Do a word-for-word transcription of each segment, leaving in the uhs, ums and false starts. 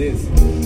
D s.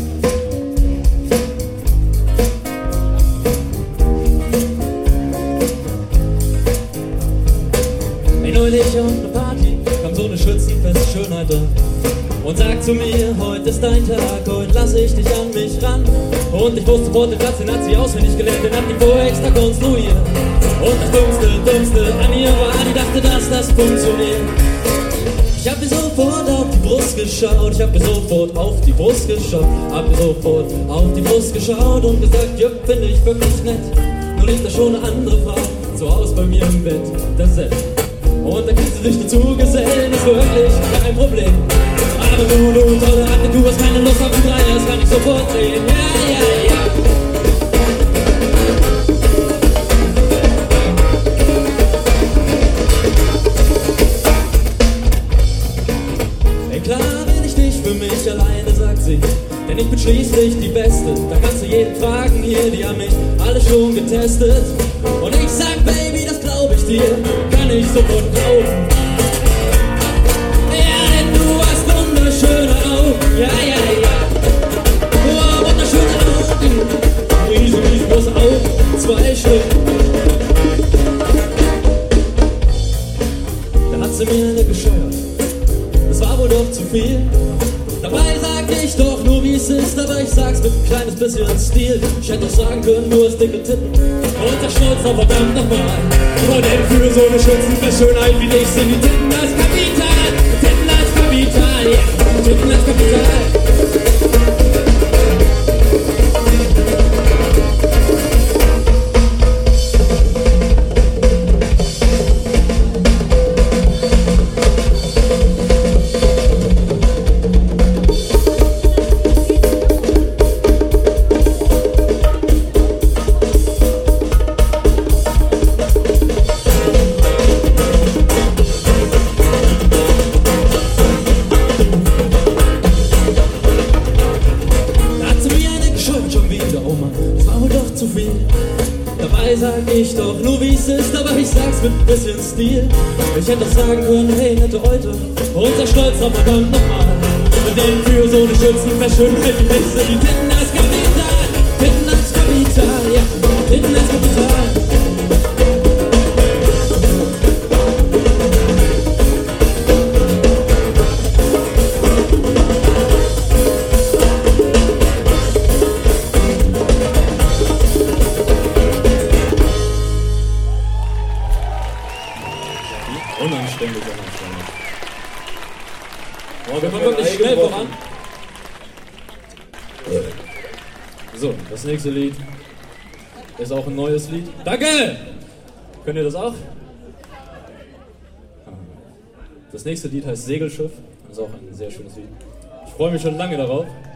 Neulich auf eine Party kam so eine schützenfeste Schönheit da und sagt zu mir, heute ist dein Tag, heute lass ich dich an mich ran. Und ich wusste sofort, den Platz, den hat sie auswendig gelernt, den hat die vorher extra konstruiert. Und das Dummste, Dummste an ihr war, die dachte, dass das funktioniert. Ich hab mir sofort auf die Brust geschaut, ich hab mir sofort auf die Brust geschaut, hab mir sofort auf die Brust geschaut und gesagt, ja, finde ich wirklich nett. Nur liegt da schon eine andere Frau zu Hause bei mir im Bett, das Set. Und da kann sie sich dazu gesellen, ist wirklich kein Problem. Aber du, du tolle Ratte, du hast keine Lust auf den Dreier, das kann ich sofort sehen. Ja, ja, ja. Ey, klar will ich dich für mich alleine, sagt sie, denn ich bin schließlich die Beste. Da kannst du jeden fragen hier, die haben mich alle schon getestet. Und ich sag, Baby, das glaub ich dir, kann ich sofort glauben. Ja, denn du hast wunderschöne Augen, ja, ja, ja. Oh, wunderschöne Augen, riesen, riesengroße Augen, zwei Stück. Da hat sie mir eine gescheuert, das war wohl doch zu viel. Dabei sag ich doch nur wie es ist, aber ich sag's mit ein kleines bisschen Stil. Ich hätte doch sagen können, du hast dicke Titten und der Stolz noch verdammt nochmal. Und denn für so eine schützenfeste Schönheit wie dich sind die Titten als Kapital. Titten als Kapital, ja, Titten als Kapital. Ich doch nur wie es ist, aber ich sag's mit ein bisschen Stil. Ich hätte doch sagen können, hey, nette Leute, unser Stolz auf verdammt nochmal. Denn für so eine schützenfeste Schönheit wie mich sind die Titten als Kapital. Titten als Kapital, ja, Titten als Kapital. Unanständig, unanständig. Boah, wir kommen wirklich schnell voran. So, das nächste Lied ist auch ein neues Lied. Danke! Könnt ihr das auch? Das nächste Lied heißt Segelschiff. Das ist auch ein sehr schönes Lied. Ich freue mich schon lange darauf.